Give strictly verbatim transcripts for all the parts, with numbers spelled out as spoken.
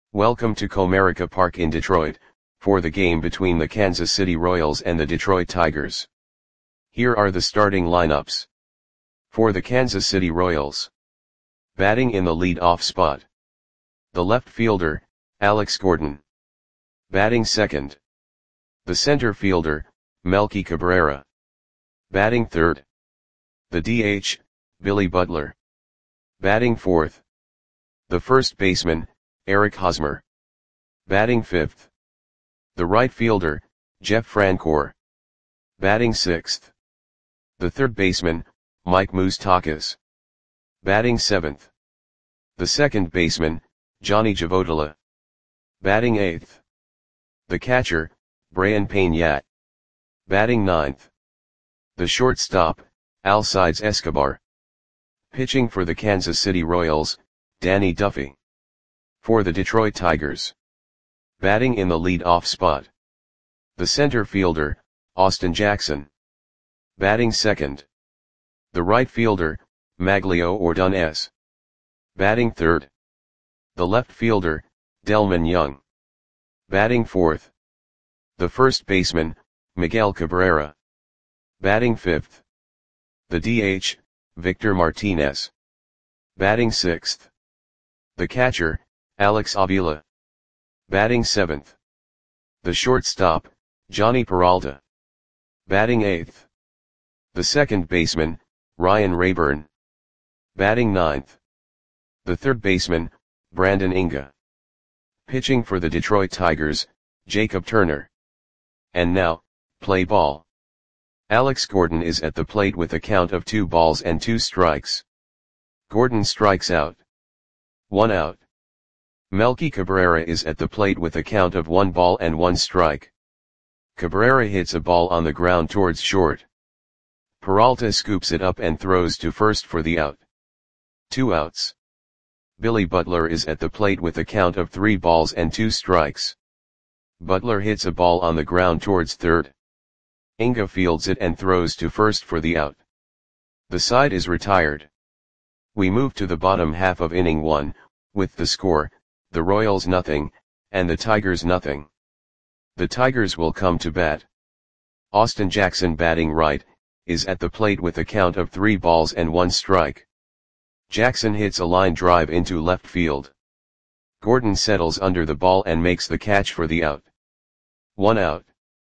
Welcome to Comerica Park in Detroit, for the game between the Kansas City Royals and the Detroit Tigers. Here are the starting lineups. For the Kansas City Royals. Batting in the lead-off spot. The left fielder, Alex Gordon. Batting second. The center fielder, Melky Cabrera. Batting third. The D H, Billy Butler. Batting fourth. The first baseman, Eric Hosmer. Batting fifth. The right fielder, Jeff Francoeur. Batting sixth. The third baseman, Mike Moustakas. Batting seventh. The second baseman, Johnny Javotola. Batting eighth. The catcher, Brayan Peña. Batting ninth. The shortstop, Alcides Escobar. Pitching for the Kansas City Royals, Danny Duffy. For the Detroit Tigers. Batting in the lead-off spot. The center fielder, Austin Jackson. Batting second. The right fielder, Maglio Ordonez. Batting third. The left fielder, Delmon Young. Batting fourth. The first baseman, Miguel Cabrera. Batting fifth. The D H, Victor Martinez. Batting sixth. The catcher, Alex Avila. Batting seventh. The shortstop, Johnny Peralta. Batting eighth. The second baseman, Ryan Rayburn. Batting ninth. The third baseman, Brandon Inga. Pitching for the Detroit Tigers, Jacob Turner. And now, play ball. Alex Gordon is at the plate with a count of two balls and two strikes. Gordon strikes out. One out. Melky Cabrera is at the plate with a count of one ball and one strike. Cabrera hits a ball on the ground towards short. Peralta scoops it up and throws to first for the out. Two outs. Billy Butler is at the plate with a count of three balls and two strikes. Butler hits a ball on the ground towards third. Inga fields it and throws to first for the out. The side is retired. We move to the bottom half of inning one, with the score, the Royals nothing, and the Tigers nothing. The Tigers will come to bat. Austin Jackson, batting right, is at the plate with a count of three balls and one strike. Jackson hits a line drive into left field. Gordon settles under the ball and makes the catch for the out. One out.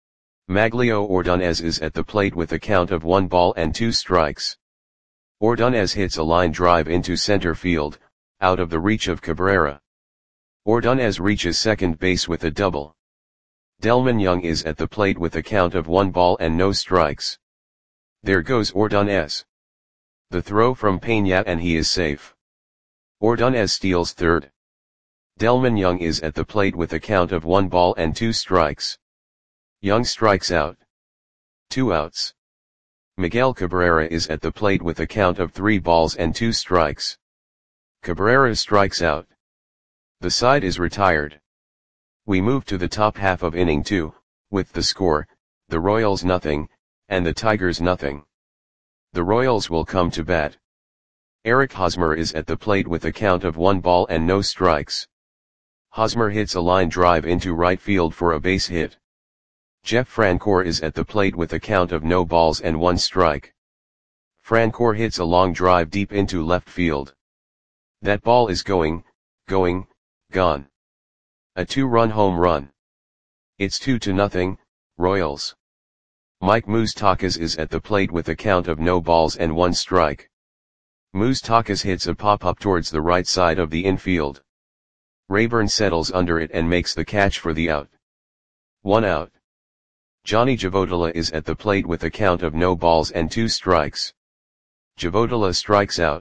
Maglio Ordonez is at the plate with a count of one ball and two strikes. Ordonez hits a line drive into center field, out of the reach of Cabrera. Ordonez reaches second base with a double. Delmon Young is at the plate with a count of one ball and no strikes. There goes Ordonez. The throw from Peña and he is safe. Ordonez steals third. Delmon Young is at the plate with a count of one ball and two strikes. Young strikes out. Two outs. Miguel Cabrera is at the plate with a count of three balls and two strikes. Cabrera strikes out. The side is retired. We move to the top half of inning two, with the score, the Royals nothing, and the Tigers nothing. The Royals will come to bat. Eric Hosmer is at the plate with a count of one ball and no strikes. Hosmer hits a line drive into right field for a base hit. Jeff Francoeur is at the plate with a count of no balls and one strike. Francoeur hits a long drive deep into left field. That ball is going, going, gone. A two-run home run. It's two to nothing, Royals. Mike Moustakas is at the plate with a count of no balls and one strike. Moustakas hits a pop-up towards the right side of the infield. Rayburn settles under it and makes the catch for the out. One out. Johnny Javotola is at the plate with a count of no balls and two strikes. Javotola strikes out.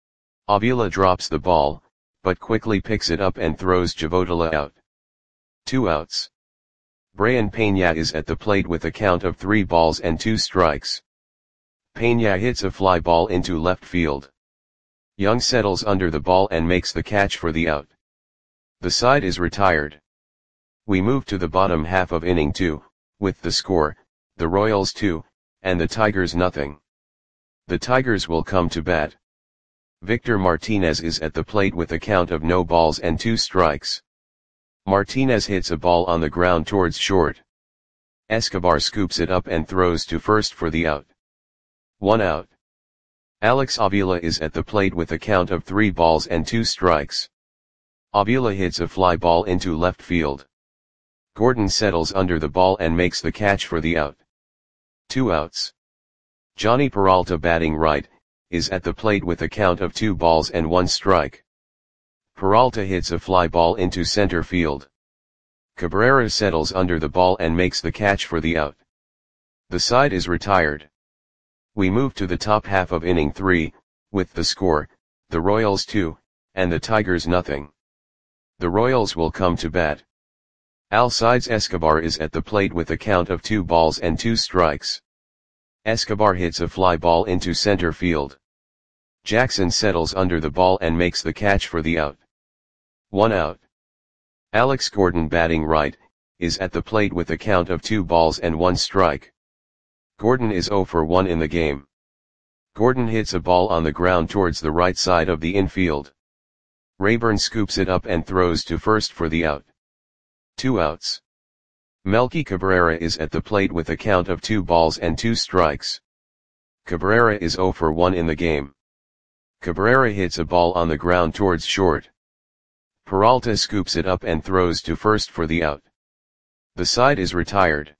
Avila drops the ball, but quickly picks it up and throws Javotola out. Two outs. Brayan Peña is at the plate with a count of three balls and two strikes. Peña hits a fly ball into left field. Young settles under the ball and makes the catch for the out. The side is retired. We move to the bottom half of inning two, with the score, the Royals two, and the Tigers nothing. The Tigers will come to bat. Victor Martinez is at the plate with a count of no balls and two strikes. Martinez hits a ball on the ground towards short. Escobar scoops it up and throws to first for the out. One out. Alex Avila is at the plate with a count of three balls and two strikes. Avila hits a fly ball into left field. Gordon settles under the ball and makes the catch for the out. Two outs. Johnny Peralta, batting right, is at the plate with a count of two balls and one strike. Peralta hits a fly ball into center field. Cabrera settles under the ball and makes the catch for the out. The side is retired. We move to the top half of inning three, with the score, the Royals two, and the Tigers nothing. The Royals will come to bat. Alcides Escobar is at the plate with a count of two balls and two strikes. Escobar hits a fly ball into center field. Jackson settles under the ball and makes the catch for the out. One out. Alex Gordon, batting right, is at the plate with a count of two balls and one strike. Gordon is zero for one in the game. Gordon hits a ball on the ground towards the right side of the infield. Rayburn scoops it up and throws to first for the out. Two outs. Melky Cabrera is at the plate with a count of two balls and two strikes. Cabrera is zero for one in the game. Cabrera hits a ball on the ground towards short. Peralta scoops it up and throws to first for the out. The side is retired.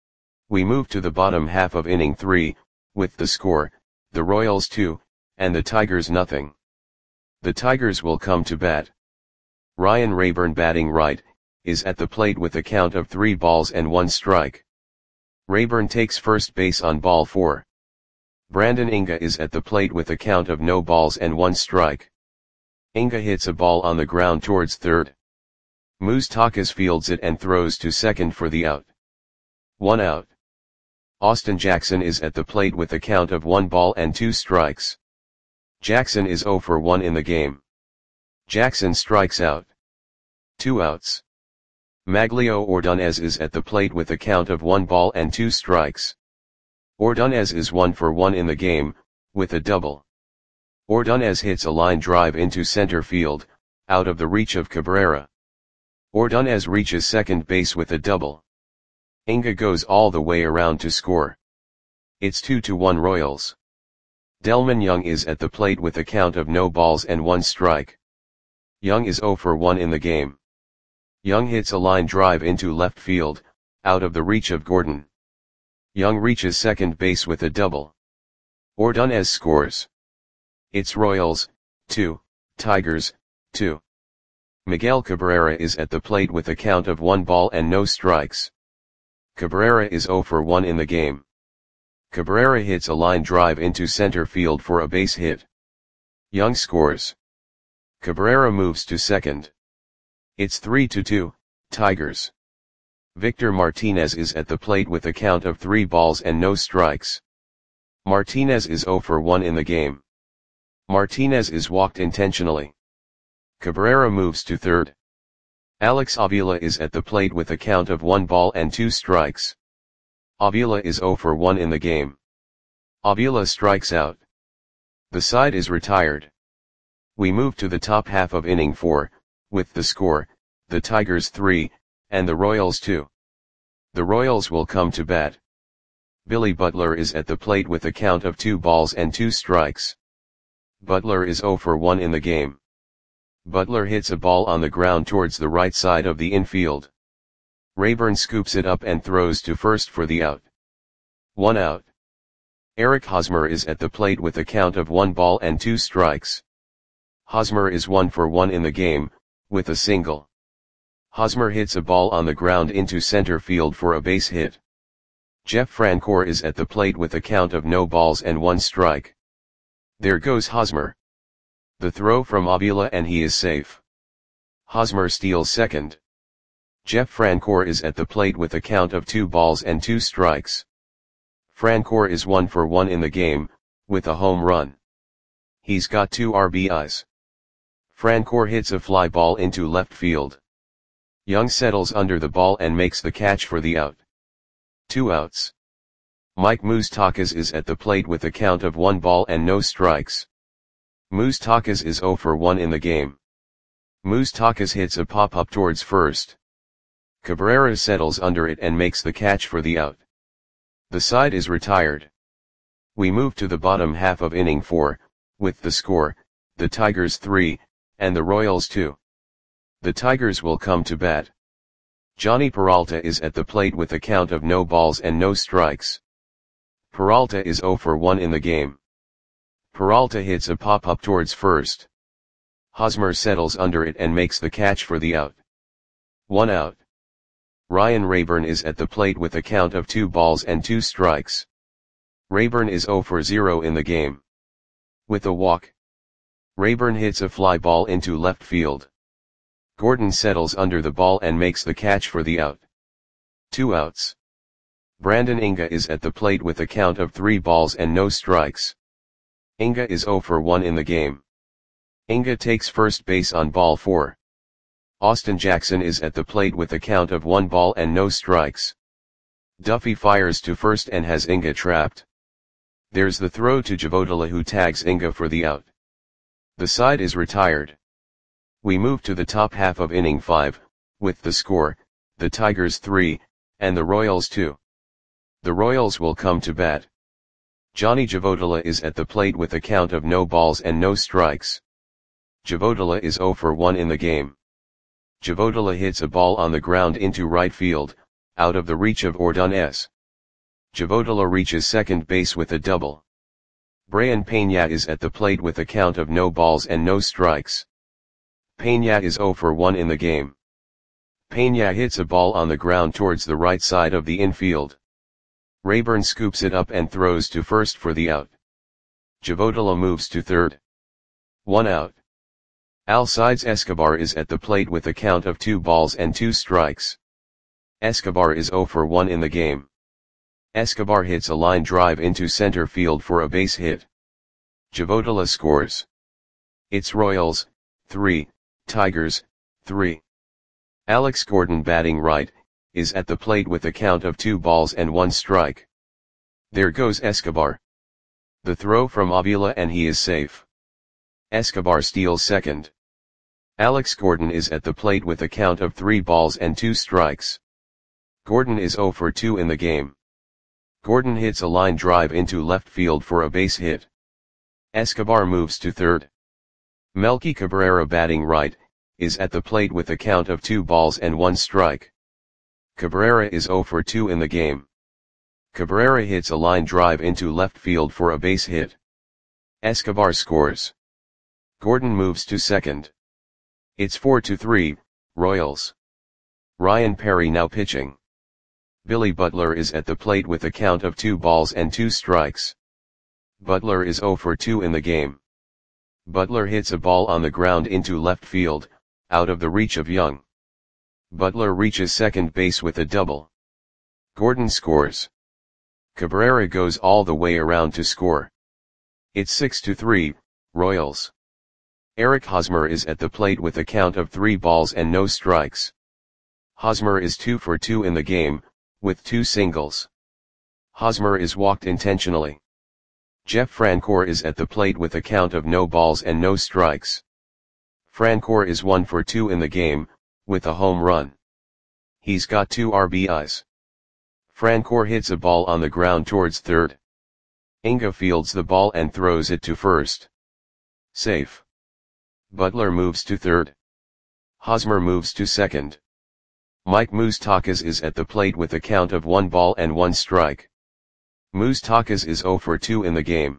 We move to the bottom half of inning three, with the score, the Royals two, and the Tigers nothing. The Tigers will come to bat. Ryan Rayburn, batting right, is at the plate with a count of three balls and one strike. Rayburn takes first base on ball four. Brandon Inga is at the plate with a count of no balls and one strike. Inga hits a ball on the ground towards third. Moustakas fields it and throws to second for the out. One out. Austin Jackson is at the plate with a count of one ball and two strikes. Jackson is zero for one in the game. Jackson strikes out. Two outs. Maglio Ordonez is at the plate with a count of one ball and two strikes. Ordonez is one for one in the game, with a double. Ordonez hits a line drive into center field, out of the reach of Cabrera. Ordonez reaches second base with a double. Inga goes all the way around to score. It's two to one Royals. Delman Young is at the plate with a count of no balls and one strike. Young is zero for one in the game. Young hits a line drive into left field, out of the reach of Gordon. Young reaches second base with a double. Ordonez scores. It's Royals, two, Tigers, two. Miguel Cabrera is at the plate with a count of one ball and no strikes. Cabrera is zero for one in the game. Cabrera hits a line drive into center field for a base hit. Young scores. Cabrera moves to second. It's three to two, Tigers. Victor Martinez is at the plate with a count of three balls and no strikes. Martinez is zero for one in the game. Martinez is walked intentionally. Cabrera moves to third. Alex Avila is at the plate with a count of one ball and two strikes. Avila is zero for one in the game. Avila strikes out. The side is retired. We move to the top half of inning four, with the score, the Tigers three, and the Royals two. The Royals will come to bat. Billy Butler is at the plate with a count of two balls and two strikes. Butler is zero for one in the game. Butler hits a ball on the ground towards the right side of the infield. Rayburn scoops it up and throws to first for the out. One out. Eric Hosmer is at the plate with a count of one ball and two strikes. Hosmer is one for one in the game, with a single. Hosmer hits a ball on the ground into center field for a base hit. Jeff Francoeur is at the plate with a count of no balls and one strike. There goes Hosmer. The throw from Avila and he is safe. Hosmer steals second. Jeff Francoeur is at the plate with a count of two balls and two strikes. Francoeur is one for one in the game, with a home run. He's got two R B Is. Francoeur hits a fly ball into left field. Young settles under the ball and makes the catch for the out. Two outs. Mike Moustakas is at the plate with a count of one ball and no strikes. Moustakas is zero for one in the game. Moustakas hits a pop-up towards first. Cabrera settles under it and makes the catch for the out. The side is retired. We move to the bottom half of inning four, with the score, the Tigers three, and the Royals two. The Tigers will come to bat. Johnny Peralta is at the plate with a count of no balls and no strikes. Peralta is oh for one in the game. Peralta hits a pop-up towards first. Hosmer settles under it and makes the catch for the out. One out. Ryan Rayburn is at the plate with a count of two balls and two strikes. Rayburn is oh for zero in the game. With a walk, Rayburn hits a fly ball into left field. Gordon settles under the ball and makes the catch for the out. Two outs. Brandon Inga is at the plate with a count of three balls and no strikes. Inga is oh for one in the game. Inga takes first base on ball four. Austin Jackson is at the plate with a count of one ball and no strikes. Duffy fires to first and has Inga trapped. There's the throw to Javodala, who tags Inga for the out. The side is retired. We move to the top half of inning five, with the score, the Tigers three, and the Royals two. The Royals will come to bat. Johnny Javodala is at the plate with a count of no balls and no strikes. Javodala is oh for one in the game. Javodala hits a ball on the ground into right field, out of the reach of Ordonez. Javodala reaches second base with a double. Brian Peña is at the plate with a count of no balls and no strikes. Peña is oh for one in the game. Peña hits a ball on the ground towards the right side of the infield. Rayburn scoops it up and throws to first for the out. Javodala moves to third. One out. Alcides Escobar is at the plate with a count of two balls and two strikes. Escobar is oh for one in the game. Escobar hits a line drive into center field for a base hit. Javodala scores. It's Royals, three, Tigers, three. Alex Gordon, batting right, is at the plate with a count of two balls and one strike. There goes Escobar. The throw from Avila and he is safe. Escobar steals second. Alex Gordon is at the plate with a count of three balls and two strikes. Gordon is oh for two in the game. Gordon hits a line drive into left field for a base hit. Escobar moves to third. Melky Cabrera, batting right, is at the plate with a count of two balls and one strike. Cabrera is oh for two in the game. Cabrera hits a line drive into left field for a base hit. Escobar scores. Gordon moves to second. It's four to three, Royals. Ryan Perry now pitching. Billy Butler is at the plate with a count of two balls and two strikes. Butler is oh for two in the game. Butler hits a ball on the ground into left field, out of the reach of Young. Butler reaches second base with a double. Gordon scores. Cabrera goes all the way around to score. It's six to three, Royals. Eric Hosmer is at the plate with a count of three balls and no strikes. Hosmer is two for two in the game, with two singles. Hosmer is walked intentionally. Jeff Francoeur is at the plate with a count of no balls and no strikes. Francoeur is one for two in the game, with a home run. He's got two R B Is. Francoeur hits a ball on the ground towards third. Inga fields the ball and throws it to first. Safe. Butler moves to third. Hosmer moves to second. Mike Moustakas is at the plate with a count of one ball and one strike. Moustakas is oh for two in the game.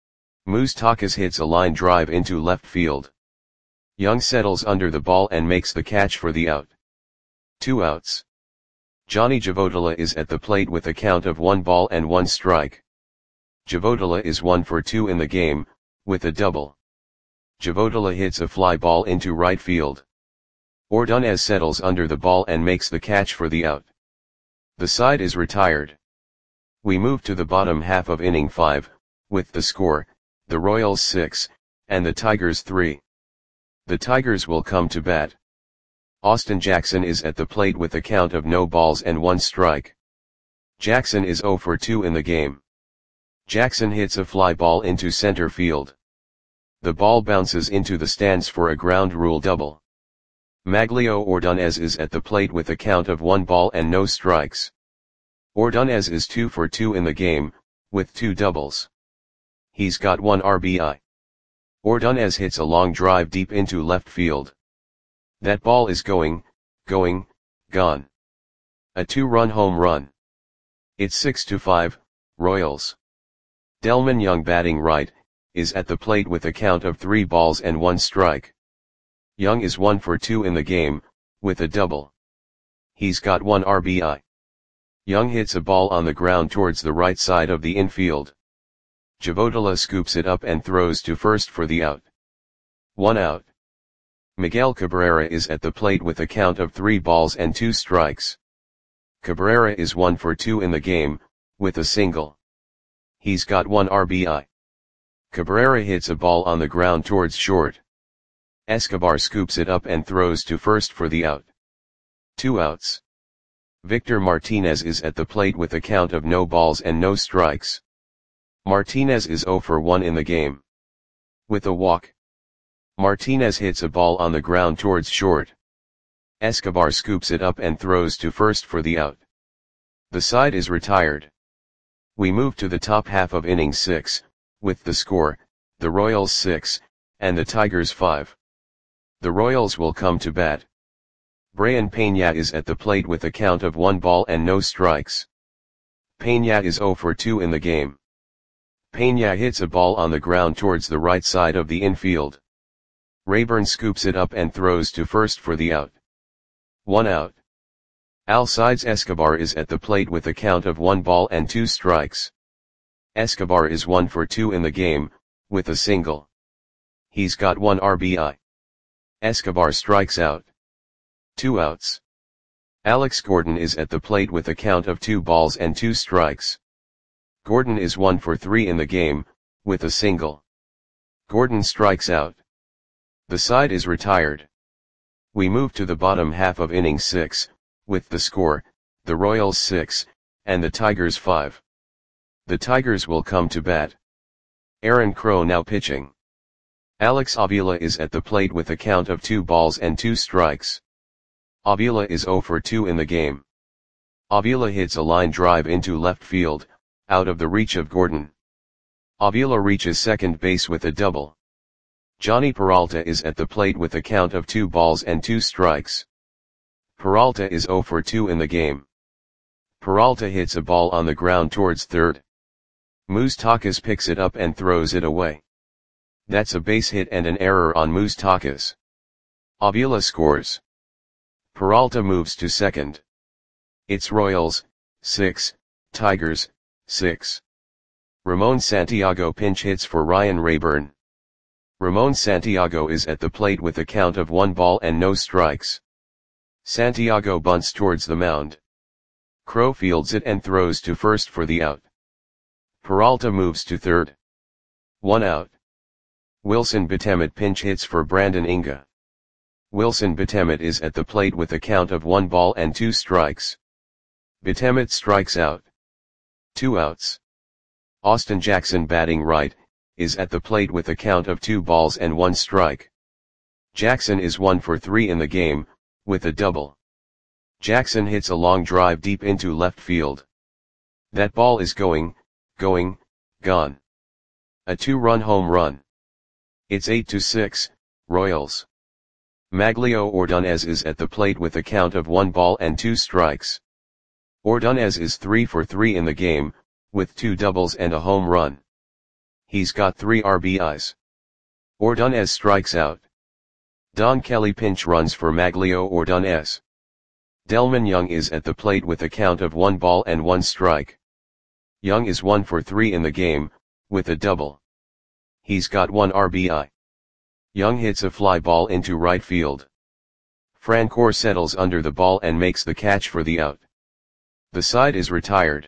Moustakas hits a line drive into left field. Young settles under the ball and makes the catch for the out. Two outs. Johnny Javodala is at the plate with a count of one ball and one strike. Javodala is one for two in the game, with a double. Javodala hits a fly ball into right field. Ordonez settles under the ball and makes the catch for the out. The side is retired. We move to the bottom half of inning five, with the score, the Royals six, and the Tigers three. The Tigers will come to bat. Austin Jackson is at the plate with a count of no balls and one strike. Jackson is oh for two in the game. Jackson hits a fly ball into center field. The ball bounces into the stands for a ground rule double. Maglio Ordonez is at the plate with a count of one ball and no strikes. Ordonez is two for two in the game, with two doubles. He's got one R B I. Ordonez hits a long drive deep into left field. That ball is going, going, gone. A two-run home run. It's six to five, Royals. Delmon Young, batting right, is at the plate with a count of three balls and one strike. Young is one for two in the game, with a double. He's got one R B I. Young hits a ball on the ground towards the right side of the infield. Javotila scoops it up and throws to first for the out. One out. Miguel Cabrera is at the plate with a count of three balls and two strikes. Cabrera is one for two in the game, with a single. He's got one R B I. Cabrera hits a ball on the ground towards short. Escobar scoops it up and throws to first for the out. Two outs. Victor Martinez is at the plate with a count of no balls and no strikes. Martinez is zero for one in the game. With a walk. Martinez hits a ball on the ground towards short. Escobar scoops it up and throws to first for the out. The side is retired. We move to the top half of inning six, with the score, the Royals six, and the Tigers five. The Royals will come to bat. Brayan Peña is at the plate with a count of one ball and no strikes. Peña is zero for two in the game. Peña hits a ball on the ground towards the right side of the infield. Rayburn scoops it up and throws to first for the out. One out. Alcides Escobar is at the plate with a count of one ball and two strikes. Escobar is one for two in the game, with a single. He's got one R B I. Escobar strikes out. Two outs. Alex Gordon is at the plate with a count of two balls and two strikes. Gordon is one for three in the game, with a single. Gordon strikes out. The side is retired. We move to the bottom half of inning six, with the score, the Royals six, and the Tigers five. The Tigers will come to bat. Aaron Crow now pitching. Alex Avila is at the plate with a count of two balls and two strikes. Avila is zero for two in the game. Avila hits a line drive into left field, out of the reach of Gordon. Avila reaches second base with a double. Johnny Peralta is at the plate with a count of two balls and two strikes. Peralta is zero for two in the game. Peralta hits a ball on the ground towards third. Moustakas picks it up and throws it away. That's a base hit and an error on Moustakas. Avila scores. Peralta moves to second. It's Royals, six, Tigers, six. Ramon Santiago pinch hits for Ryan Rayburn. Ramon Santiago is at the plate with a count of one ball and no strikes. Santiago bunts towards the mound. Crow fields it and throws to first for the out. Peralta moves to third. One out. Wilson Betemit pinch hits for Brandon Inga. Wilson Betemit is at the plate with a count of one ball and two strikes. Betemit strikes out. Two outs. Austin Jackson, batting right, is at the plate with a count of two balls and one strike. Jackson is one for three in the game, with a double. Jackson hits a long drive deep into left field. That ball is going, going, gone. A two-run home run. It's eight to six, Royals. Maglio Ordonez is at the plate with a count of one ball and two strikes. Ordonez is three for three in the game, with two doubles and a home run. He's got three R B Is. Ordonez strikes out. Don Kelly pinch runs for Maglio Ordonez. Delmon Young is at the plate with a count of one ball and one strike. Young is one for three in the game, with a double. He's got one R B I. Young hits a fly ball into right field. Francoeur settles under the ball and makes the catch for the out. The side is retired.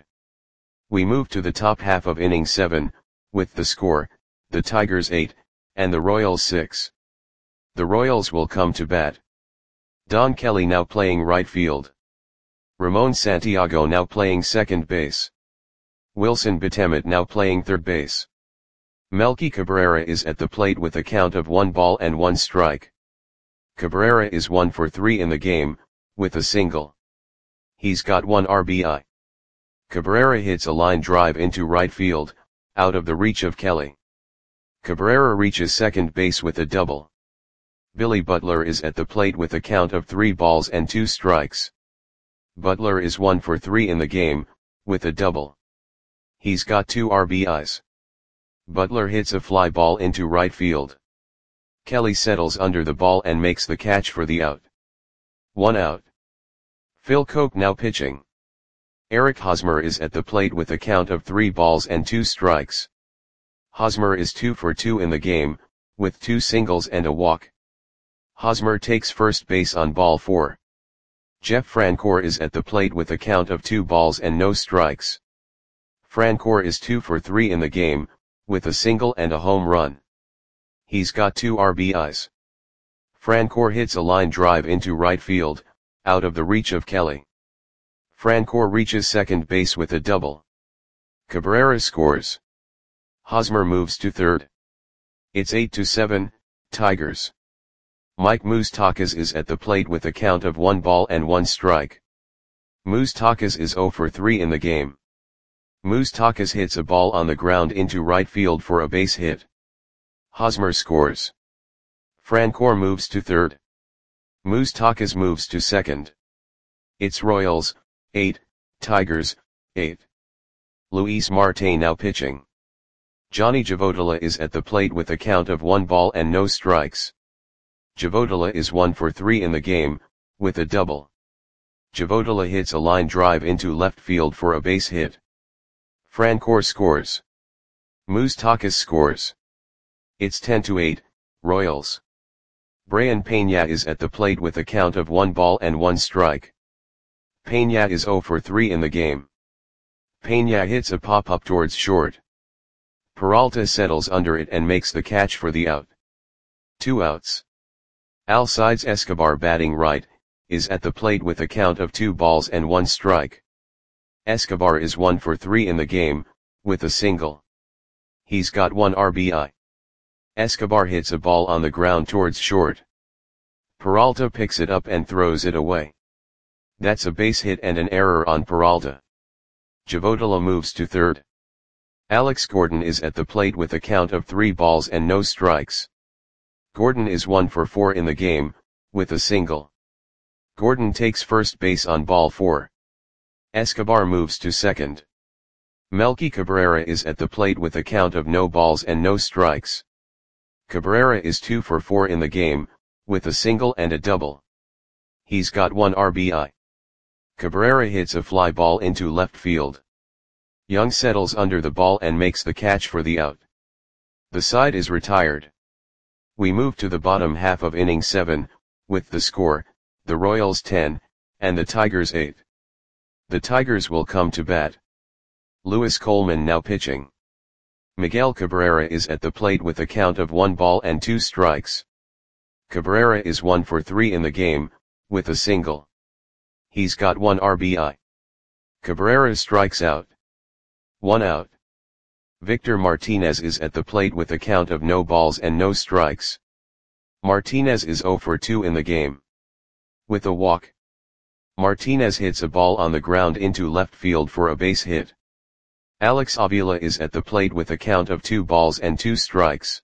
We move to the top half of inning seven, with the score, the Tigers eight, and the Royals six. The Royals will come to bat. Don Kelly now playing right field. Ramon Santiago now playing second base. Wilson Betemit now playing third base. Melky Cabrera is at the plate with a count of one ball and one strike. Cabrera is one for three in the game, with a single. He's got one R B I. Cabrera hits a line drive into right field, out of the reach of Kelly. Cabrera reaches second base with a double. Billy Butler is at the plate with a count of three balls and two strikes. Butler is one for three in the game, with a double. He's got two R B Is. Butler hits a fly ball into right field. Kelly settles under the ball and makes the catch for the out. One out. Phil Coke now pitching. Eric Hosmer is at the plate with a count of three balls and two strikes. Hosmer is two for two in the game, with two singles and a walk. Hosmer takes first base on ball four. Jeff Francoeur is at the plate with a count of two balls and no strikes. Francoeur is two for three in the game, with a single and a home run. He's got two R B Is. Francoeur hits a line drive into right field, out of the reach of Kelly. Francoeur reaches second base with a double. Cabrera scores. Hosmer moves to third. It's eight to seven, Tigers. Mike Moustakas is at the plate with a count of one ball and one strike. Moustakas is zero for three in the game. Moustakas hits a ball on the ground into right field for a base hit. Hosmer scores. Francoeur moves to third. Moustakas moves to second. It's Royals, eight, Tigers, eight. Luis Marte now pitching. Johnny Javotila is at the plate with a count of one ball and no strikes. Javotila is one for three in the game, with a double. Javotila hits a line drive into left field for a base hit. Francoeur scores. Moustakas scores. It's ten to eight, Royals. Brayan Peña is at the plate with a count of one ball and one strike. Peña is zero for three in the game. Peña hits a pop-up towards short. Peralta settles under it and makes the catch for the out. Two outs. Alcides Escobar batting right, is at the plate with a count of two balls and one strike. Escobar is one for three in the game, with a single. He's got one R B I. Escobar hits a ball on the ground towards short. Peralta picks it up and throws it away. That's a base hit and an error on Peralta. Javotila moves to third. Alex Gordon is at the plate with a count of three balls and no strikes. Gordon is one for four in the game, with a single. Gordon takes first base on ball four. Escobar moves to second. Melky Cabrera is at the plate with a count of no balls and no strikes. Cabrera is two for four in the game, with a single and a double. He's got one R B I. Cabrera hits a fly ball into left field. Young settles under the ball and makes the catch for the out. The side is retired. We move to the bottom half of inning seven, with the score, the Royals ten, and the Tigers eight. The Tigers will come to bat. Lewis Coleman now pitching. Miguel Cabrera is at the plate with a count of one ball and two strikes. Cabrera is one for three in the game, with a single. He's got one R B I. Cabrera strikes out. One out. Victor Martinez is at the plate with a count of no balls and no strikes. Martinez is zero for two in the game. With a walk. Martinez hits a ball on the ground into left field for a base hit. Alex Avila is at the plate with a count of two balls and two strikes.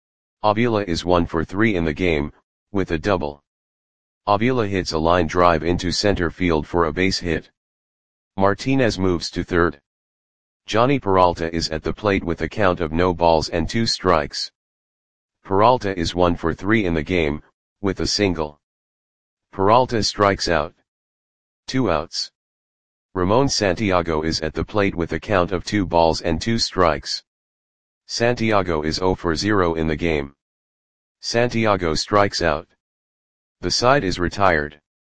Avila is one for three in the game, with a double. Avila hits a line drive into center field for a base hit. Martinez moves to third. Johnny Peralta is at the plate with a count of no balls and two strikes. Peralta is one for three in the game, with a single. Peralta strikes out. Two outs. Ramon Santiago is at the plate with a count of two balls and two strikes. Santiago is zero for zero in the game. Santiago strikes out. The side is retired.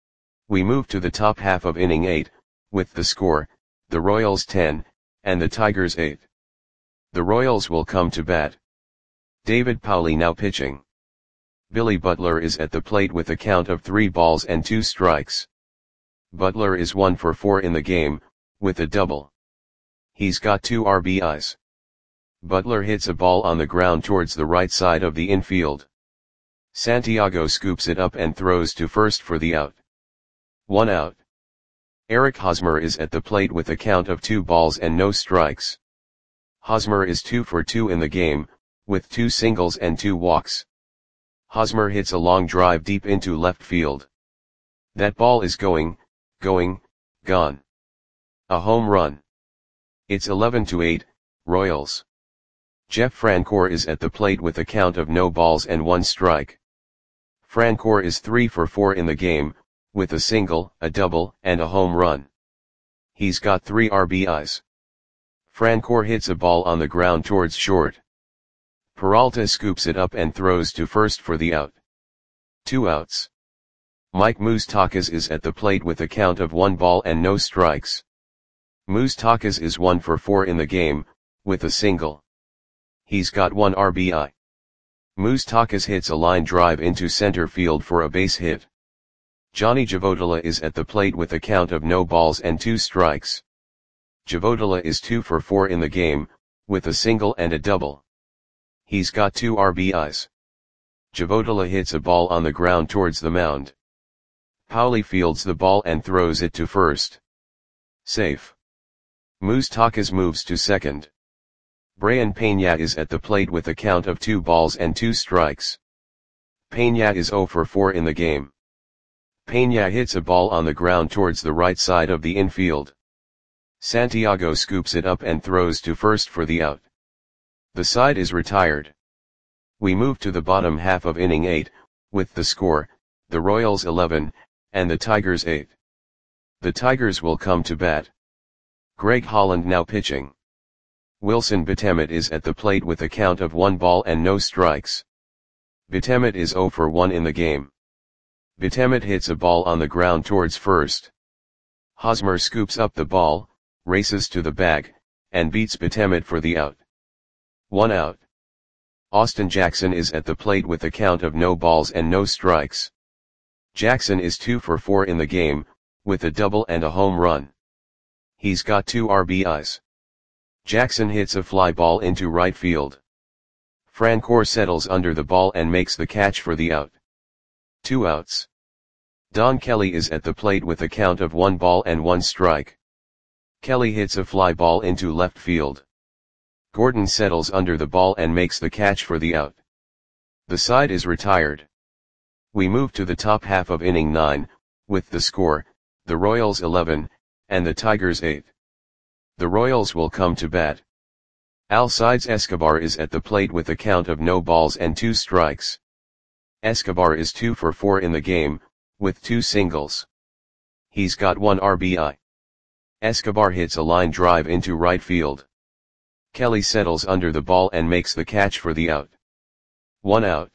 We move to the top half of inning eight, with the score, the Royals ten, and the Tigers eight. The Royals will come to bat. David Pauley now pitching. Billy Butler is at the plate with a count of three balls and two strikes. Butler is one for four in the game, with a double. He's got two R B Is. Butler hits a ball on the ground towards the right side of the infield. Santiago scoops it up and throws to first for the out. One out. Eric Hosmer is at the plate with a count of two balls and no strikes. Hosmer is two for two in the game, with two singles and two walks. Hosmer hits a long drive deep into left field. That ball is going, going, gone. A home run. It's eleven to eight, Royals. Jeff Francoeur is at the plate with a count of no balls and one strike. Francoeur is three for four in the game, with a single, a double, and a home run. He's got three R B Is. Francoeur hits a ball on the ground towards short. Peralta scoops it up and throws to first for the out. Two outs. Mike Moustakas is at the plate with a count of one ball and no strikes. Moustakas is one for four in the game, with a single. He's got one R B I. Moustakas hits a line drive into center field for a base hit. Johnny Javotila is at the plate with a count of no balls and two strikes. Javotila is two for four in the game, with a single and a double. He's got two R B Is. Javotila hits a ball on the ground towards the mound. Pauli fields the ball and throws it to first. Safe. Moustakas moves to second. Brian Peña is at the plate with a count of two balls and two strikes. Peña is zero for four in the game. Peña hits a ball on the ground towards the right side of the infield. Santiago scoops it up and throws to first for the out. The side is retired. We move to the bottom half of inning eight, with the score, the Royals eleven, and the Tigers eight. The Tigers will come to bat. Greg Holland now pitching. Wilson Betemet is at the plate with a count of one ball and no strikes. Betemet is zero for one in the game. Betemet hits a ball on the ground towards first. Hosmer scoops up the ball, races to the bag, and beats Betemet for the out. One out. Austin Jackson is at the plate with a count of no balls and no strikes. Jackson is two for four in the game, with a double and a home run. He's got two R B Is. Jackson hits a fly ball into right field. Francoeur settles under the ball and makes the catch for the out. Two outs. Don Kelly is at the plate with a count of one ball and one strike. Kelly hits a fly ball into left field. Gordon settles under the ball and makes the catch for the out. The side is retired. We move to the top half of inning nine, with the score, the Royals eleven, and the Tigers eight. The Royals will come to bat. Alcides Escobar is at the plate with a count of no balls and two strikes. Escobar is two for four in the game, with two singles. He's got one R B I. Escobar hits a line drive into right field. Kelly settles under the ball and makes the catch for the out. One out.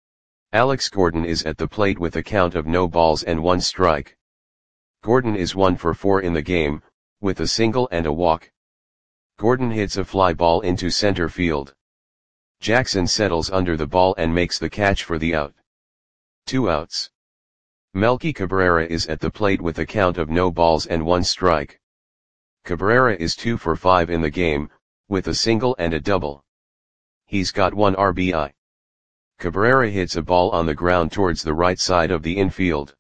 Alex Gordon is at the plate with a count of no balls and one strike. Gordon is one for four in the game, with a single and a walk. Gordon hits a fly ball into center field. Jackson settles under the ball and makes the catch for the out. Two outs. Melky Cabrera is at the plate with a count of no balls and one strike. Cabrera is two for five in the game, with a single and a double. He's got one R B I. Cabrera hits a ball on the ground towards the right side of the infield.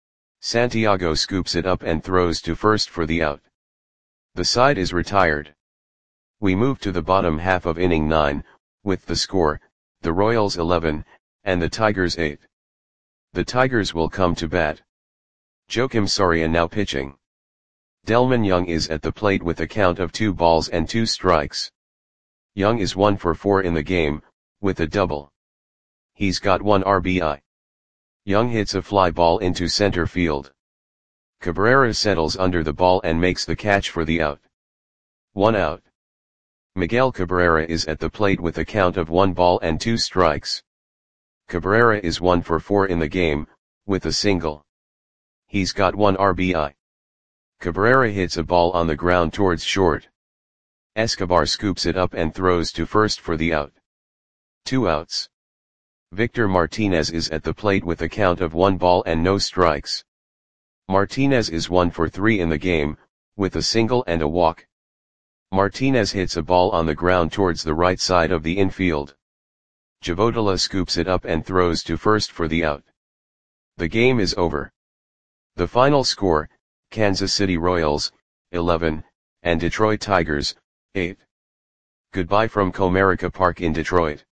Santiago scoops it up and throws to first for the out. The side is retired. We move to the bottom half of inning nine, with the score, the Royals eleven, and the Tigers eight. The Tigers will come to bat. Joakim Soria now pitching. Delman Young is at the plate with a count of two balls and two strikes. Young is one for four in the game, with a double. He's got one R B I. Young hits a fly ball into center field. Cabrera settles under the ball and makes the catch for the out. One out. Miguel Cabrera is at the plate with a count of one ball and two strikes. Cabrera is one for four in the game, with a single. He's got one R B I. Cabrera hits a ball on the ground towards short. Escobar scoops it up and throws to first for the out. Two outs. Victor Martinez is at the plate with a count of one ball and no strikes. Martinez is one for three in the game, with a single and a walk. Martinez hits a ball on the ground towards the right side of the infield. Javodala scoops it up and throws to first for the out. The game is over. The final score, Kansas City Royals, eleven, and Detroit Tigers, eight. Goodbye from Comerica Park in Detroit.